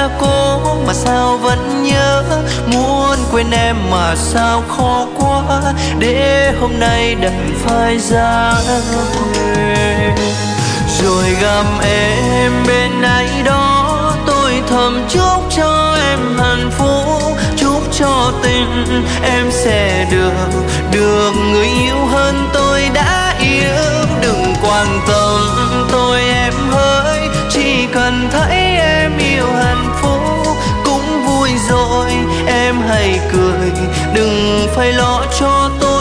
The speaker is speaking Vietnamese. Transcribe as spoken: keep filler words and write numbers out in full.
đã cố mà sao vẫn nhớ, muốn quên em mà sao khó quá, để hôm nay đành phải ra về. Rồi gặp em bên ai đó, tôi thầm chúc cho em hạnh phúc, chúc cho tình em sẽ được được người yêu hơn tôi đã yêu. Đừng quan tâm tôi em hỡi, chỉ cần thấy em yêu hạnh phúc cũng vui rồi. Em hãy cười, đừng phải lo cho tôi